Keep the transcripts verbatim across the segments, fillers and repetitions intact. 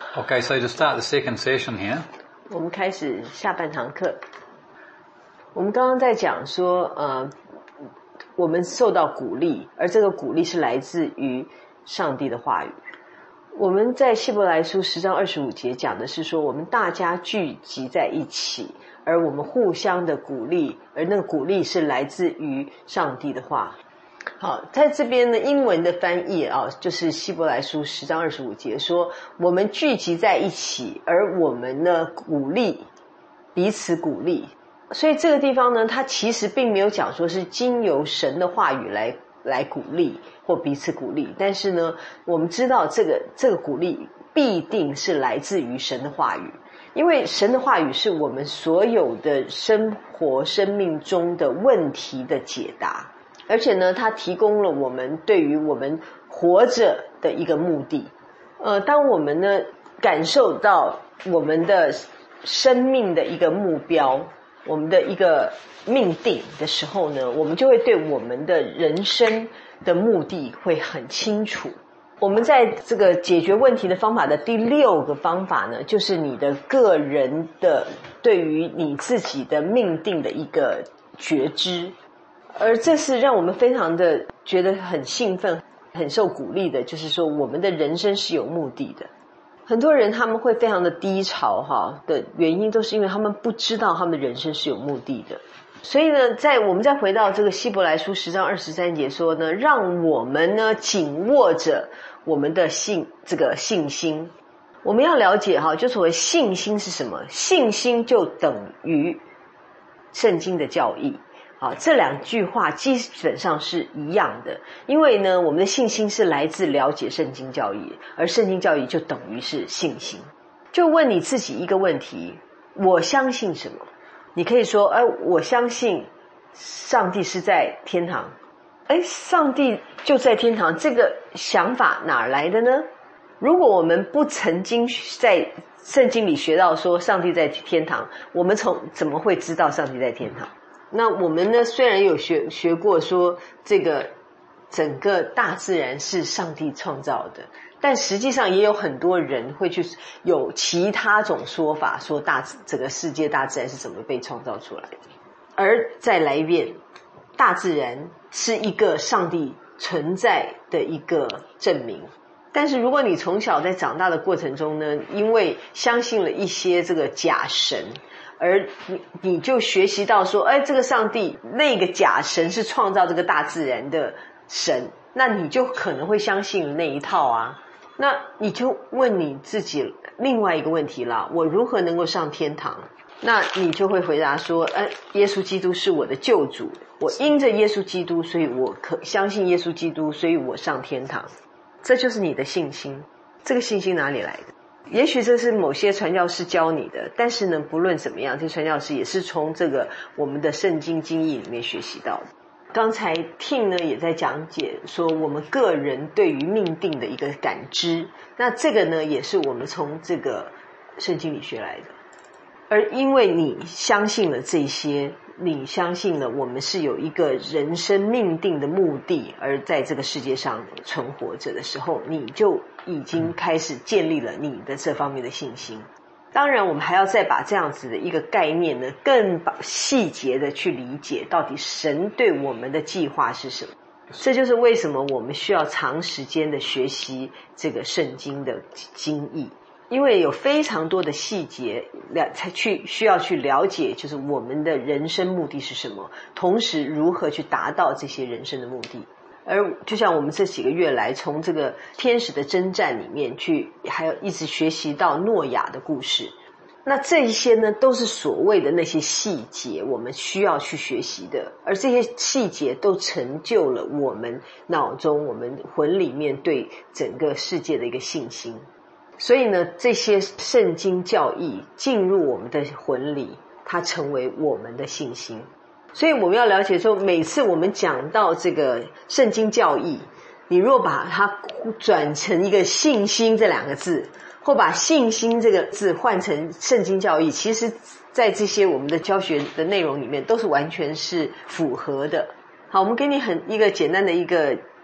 Okay, so to start the second session here. 我们开始下半堂课。我们刚刚在讲说，呃，我们受到鼓励，而这个鼓励是来自于上帝的话语。我们在希伯来书十章二十五节讲的是说，我们大家聚集在一起，而我们互相的鼓励，而那个鼓励是来自于上帝的话。好，在这边呢，英文的翻译啊，就是希伯来书十章二十五节说，我们聚集在一起，而我们呢鼓励，彼此鼓励。所以这个地方呢，它其实并没有讲说是经由神的话语来来鼓励或彼此鼓励，但是呢，我们知道这个这个鼓励必定是来自于神的话语，因为神的话语是我们所有的生活生命中的问题的解答。而且呢，它提供了我们对于我们活着的一个目的。呃，当我们呢感受到我们的生命的一个目标，我们的一个命定的时候呢，我们就会对我们的人生的目的会很清楚。我们在这个解决问题的方法的第六个方法呢，就是你的个人的对于你自己的命定的一个觉知。而这是让我们非常的觉得很兴奋很受鼓励的，就是说我们的人生是有目的的。很多人他们会非常的低潮哈的原因，都是因为他们不知道他们的人生是有目的的。所以呢，在我们再回到这个希伯来书十章二十三节说呢，让我们呢紧握着我们的信这个信心。我们要了解哈，就所谓信心是什么？信心就等于圣经的教义。好，这两句话基本上是一样的，因为呢，我们的信心是来自了解圣经教义，而圣经教义就等于是信心。就问你自己一个问题，我相信什么？你可以说，哎，我相信上帝是在天堂。哎，上帝就在天堂，这个想法哪来的呢？如果我们不曾经在圣经里学到说上帝在天堂，我们从怎么会知道上帝在天堂？那我们呢，虽然有学学过说这个整个大自然是上帝创造的，但实际上也有很多人会去有其他种说法，说大这个世界大自然是怎么被创造出来的。而再来一遍，大自然是一个上帝存在的一个证明。但是如果你从小在长大的过程中呢，因为相信了一些这个假神，而你你就学习到说，哎，这个上帝那个假神是创造这个大自然的神，那你就可能会相信那一套啊。那你就问你自己另外一个问题啦，我如何能够上天堂？那你就会回答说，哎，耶稣基督是我的救主，我因着耶稣基督，所以我可相信耶稣基督，所以我上天堂。这就是你的信心。这个信心哪里来的？也许这是某些传教士教你的，但是呢，不论怎么样，这些传教士也是从这个我们的圣经经义里面学习到的。刚才 Tim 呢也在讲解说我们个人对于命定的一个感知，那这个呢也是我们从这个圣经里学来的。而因为你相信了这些，你相信了我们是有一个人生命定的目的而在这个世界上存活着的时候，你就已经开始建立了你的这方面的信心。当然我们还要再把这样子的一个概念呢更细节的去理解到底神对我们的计划是什么。这就是为什么我们需要长时间的学习这个圣经的经义，因为有非常多的细节才去需要去了解，就是我们的人生目的是什么，同时如何去达到这些人生的目的。而就像我们这几个月来从这个天使的征战里面去，还有一直学习到诺亚的故事，那这一些呢都是所谓的那些细节我们需要去学习的，而这些细节都成就了我们脑中我们魂里面对整个世界的一个信心。所以呢，这些圣经教义进入我们的魂里，它成为我们的信心。所以我们要了解说，每次我们讲到这个圣经教义，你若把它转成一个信心这两个字，或把信心这个字换成圣经教义，其实在这些我们的教学的内容里面都是完全是符合的。好，我们给你很一个简单的一个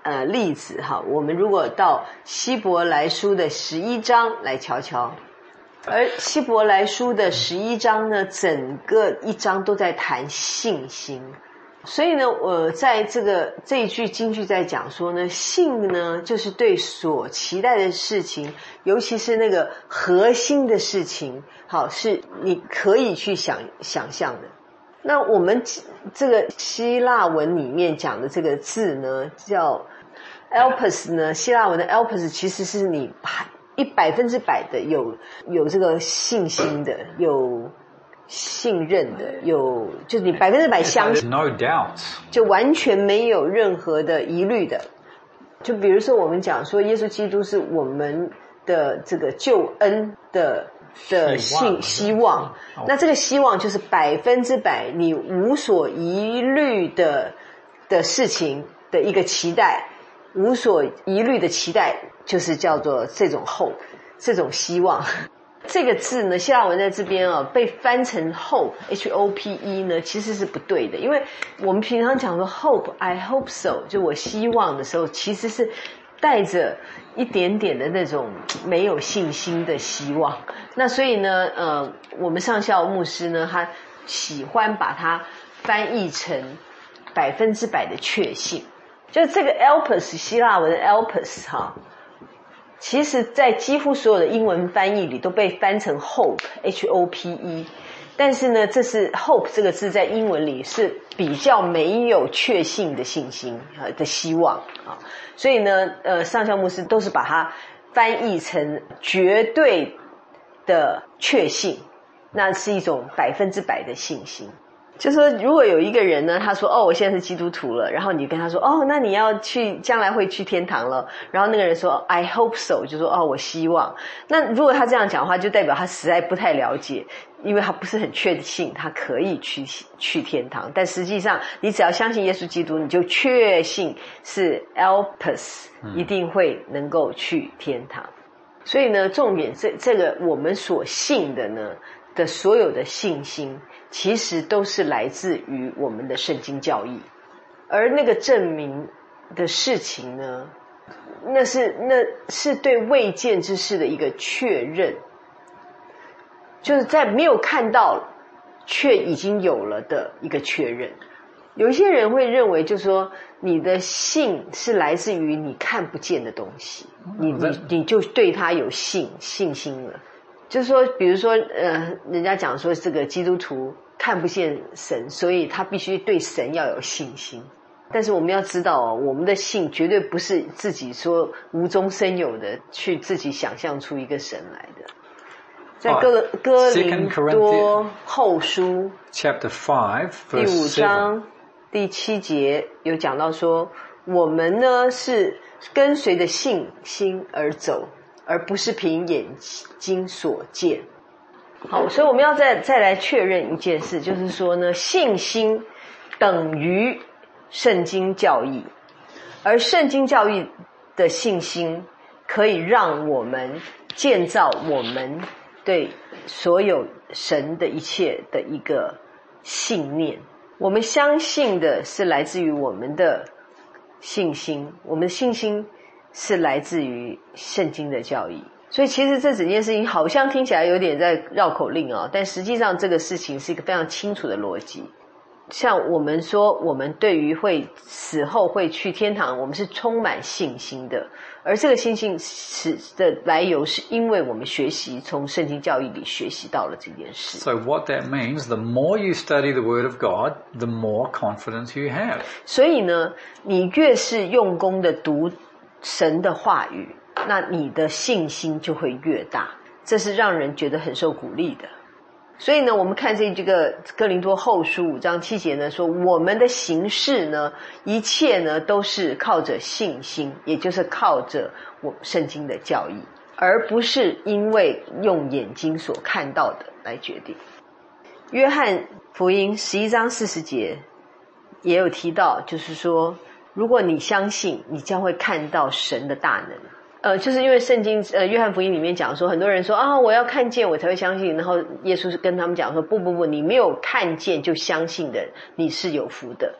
呃例子哈，我们如果到希伯来书的十一章来瞧瞧，而希伯来书的十一章呢，整个一章都在谈信心。所以呢，我在这个这一句金句在讲说呢，信呢就是对所期待的事情，尤其是那个核心的事情，好，是你可以去想想象的。那我们这个希腊文里面讲的这个字呢，叫 elpis 呢，希腊文的 elpis 其实是你一百分之百的有有这个信心的，有信任的，有就是你百分之百相信 ，no doubts， 就完全没有任何的疑虑的。就比如说我们讲说耶稣基督是我们的这个救恩的的信希望，那这个希望就是百分之百你无所疑虑的的事情的一个期待，无所疑虑的期待就是叫做这种 hope， 这种希望。这个字呢，希腊文在这边啊被翻成 hope H O P E 呢，其实是不对的，因为我们平常讲说 hope I hope so， 就我希望的时候，其实是带着一点点的那种没有信心的希望。那所以呢，呃，我们上校牧师呢，他喜欢把它翻译成百分之百的确信，就是这个 elpis 希腊文的 elpis 哈。其实在几乎所有的英文翻译里都被翻成 hope H O P E， 但是呢，这是 hope 这个字在英文里是比较没有确信的信心的希望啊，所以呢，呃，上校牧师都是把它翻译成绝对的确信，那是一种百分之百的信心。就说如果有一个人呢，他说哦我现在是基督徒了，然后你跟他说哦那你要去将来会去天堂了，然后那个人说 I hope so， 就说哦我希望。那如果他这样讲的话，就代表他实在不太了解，因为他不是很确信他可以去去天堂。但实际上你只要相信耶稣基督，你就确信是 elpis 一定会能够去天堂。所以呢，重点这这个我们所信的呢的所有的信心，其实都是来自于我们的圣经教义，而那个证明的事情呢，那是那是对未见之事的一个确认，就是在没有看到却已经有了的一个确认。有一些人会认为，就是说你的信是来自于你看不见的东西，你你你就对他有信信心了。就是说比如说呃，人家讲说这个基督徒看不见神，所以他必须对神要有信心。但是我们要知道哦，我们的信绝对不是自己说无中生有的去自己想象出一个神来的。在哥哥林多后书 Chapter five, 第五章第七节有讲到说，我们呢是跟随着信心而走，而不是凭眼睛所见。好，所以我们要再再来确认一件事，就是说呢，信心等于圣经教义，而圣经教义的信心可以让我们建造我们对所有神的一切的一个信念。我们相信的是来自于我们的信心，我们的信心是来自于圣经的教义。所以其实这整件事情好像听起来有点在绕口令啊，但实际上这个事情是一个非常清楚的逻辑。像我们说，我们对于会死后会去天堂，我们是充满信心的，而这个信心是的来由是因为我们学习从圣经教义里学习到了这件事。 So what that means, the more you study the Word of God, the more confidence you have. 所以呢，你越是用功的读神的话语，那你的信心就会越大，这是让人觉得很受鼓励的。所以呢，我们看这这个哥林多后书五章七节呢，说我们的行事呢，一切呢都是靠着信心，也就是靠着我圣经的教义，而不是因为用眼睛所看到的来决定。约翰福音十一章四十节也有提到，就是说如果你相信，你将会看到神的大能。呃，就是因为圣经呃约翰福音里面讲说，很多人说啊我要看见我才会相信，然后耶稣是跟他们讲说，不不不，你没有看见就相信的，你是有福的。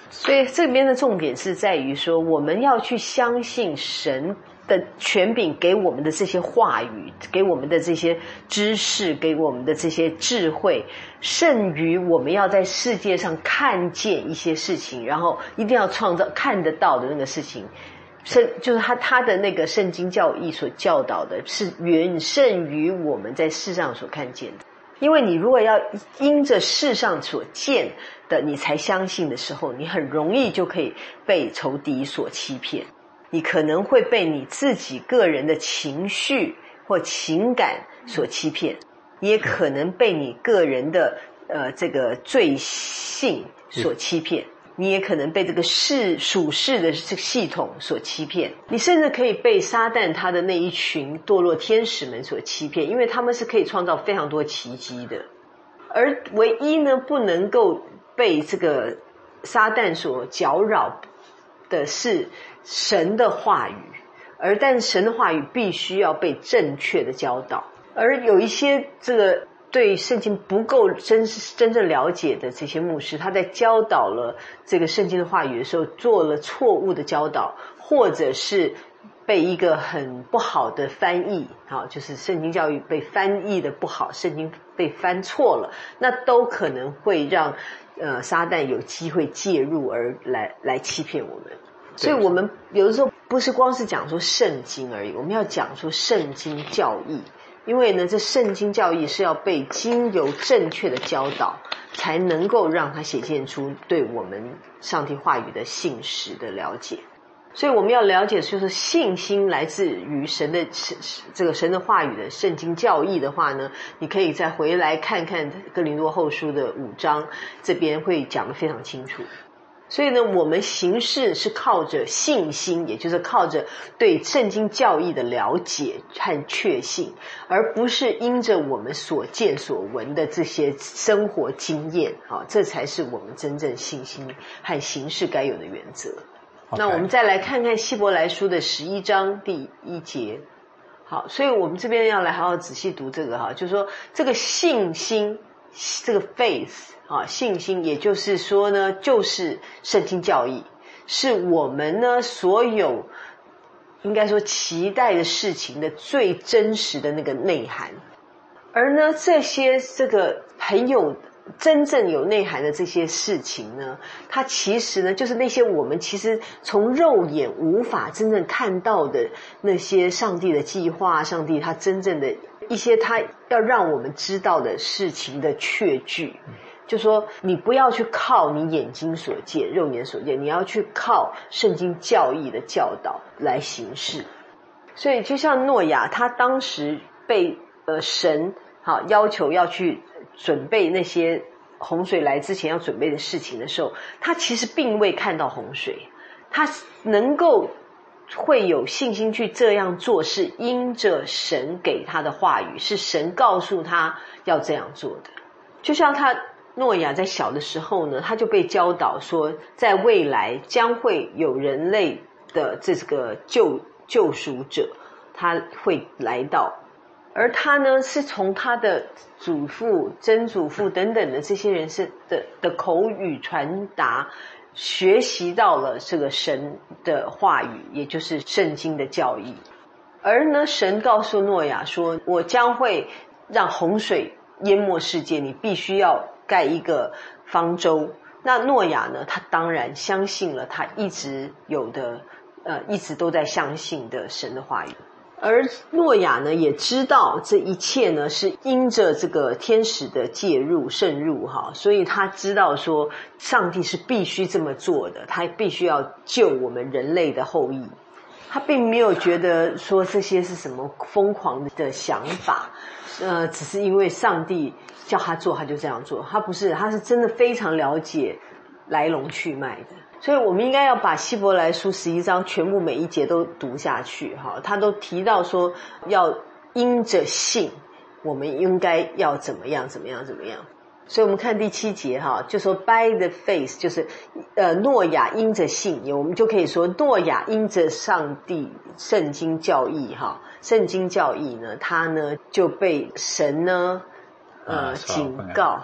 所以这边的重点是在于说，我们要去相信神的权柄给我们的这些话语，给我们的这些知识，给我们的这些智慧，胜于我们要在世界上看见一些事情，然后一定要创造看得到的那个事情。圣就是他他的那个圣经教义所教导的是远胜于我们在世上所看见的。因为你如果要因着世上所见的你才相信的时候，你很容易就可以被仇敌所欺骗，你可能会被你自己个人的情绪或情感所欺骗，你也可能被你个人的呃这个罪性所欺骗，你也可能被这个世属世的这个系统所欺骗，你甚至可以被撒旦他的那一群堕落天使们所欺骗，因为他们是可以创造非常多奇迹的。而唯一呢不能够被这个撒旦所搅扰的是神的话语，而但神的话语必须要被正确的教导。而有一些这个对圣经不够真真正了解的这些牧师，他在教导了这个圣经的话语的时候做了错误的教导，或者是被一个很不好的翻译，就是圣经教育被翻译的不好，圣经被翻错了，那都可能会让呃撒旦有机会介入而来来欺骗我们。所以我们有的时候不是光是讲说圣经而已，我们要讲说圣经教义。因为呢，这圣经教义是要被经由正确的教导，才能够让它显现出对我们上帝话语的信实的了解。所以我们要了解，就是信心来自于神的这个神的话语的圣经教义的话呢，你可以再回来看看哥林多后书的五章，这边会讲得非常清楚。所以呢，我们行事是靠着信心，也就是靠着对圣经教义的了解和确信，而不是因着我们所见所闻的这些生活经验，好，这才是我们真正信心和行事该有的原则。Okay. 那我们再来看看希伯来书的十一章第一节。好，所以我们这边要来好好仔细读这个哈，就是说这个信心，这个 faith 啊，信心，也就是说呢，就是圣经教义，是我们呢所有应该说期待的事情的最真实的那个内涵。而呢，这些这个很有真正有内涵的这些事情呢，它其实呢就是那些我们其实从肉眼无法真正看到的那些上帝的计划，上帝他真正的一些他要让我们知道的事情的确据。就说你不要去靠你眼睛所见，肉眼所见，你要去靠圣经教义的教导来行事。所以就像诺亚，他当时被呃神好要求要去准备那些洪水来之前要准备的事情的时候，他其实并未看到洪水，他能够会有信心去这样做，是因着神给他的话语，是神告诉他要这样做的。就像他诺亚在小的时候呢，他就被教导说，在未来将会有人类的这个救救赎者，他会来到。而他呢，是从他的祖父、曾祖父等等的这些人是的的口语传达，学习到了这个神的话语，也就是圣经的教义。而呢，神告诉诺亚说，我将会让洪水淹没世界，你必须要盖一个方舟。那诺亚呢，他当然相信了他一直有的呃一直都在相信的神的话语。而诺亚呢也知道这一切呢是因着这个天使的介入渗入哈，所以他知道说上帝是必须这么做的，他必须要救我们人类的后裔。他并没有觉得说这些是什么疯狂的想法，呃，只是因为上帝叫他做他就这样做，他不是，他是真的非常了解来龙去脉的。所以我们应该要把希伯来书十一章全部每一节都读下去哈，他都提到说要因着信我们应该要怎么样怎么样怎么样。所以我们看第七节哈，就说 by the faith 就是呃诺亚因着信，我们就可以说诺亚因着上帝圣经教义哈，圣经教义呢他呢就被神呢呃警告，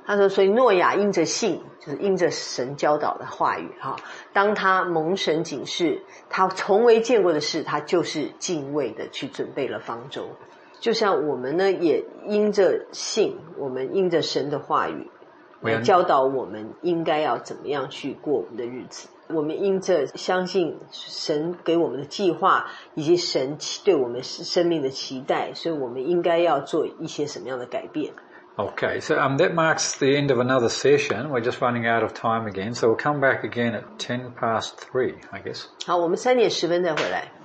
他说，所以诺亚因着信，就是因着神教导的话语哈，当他蒙神警示，他从未见过的事，他就是敬畏的去准备了方舟。就像我们呢，也因着信，我们因着神的话语来教导我们应该要怎么样去过我们的日子。我们因着相信神给我们的计划，以及神对我们生命的期待，所以我们应该要做一些什么样的改变。 Okay, so um, that marks the end of another session. We're just running out of time again, so we'll come back again at ten past three, I guess. 好，我们三点十分再回来。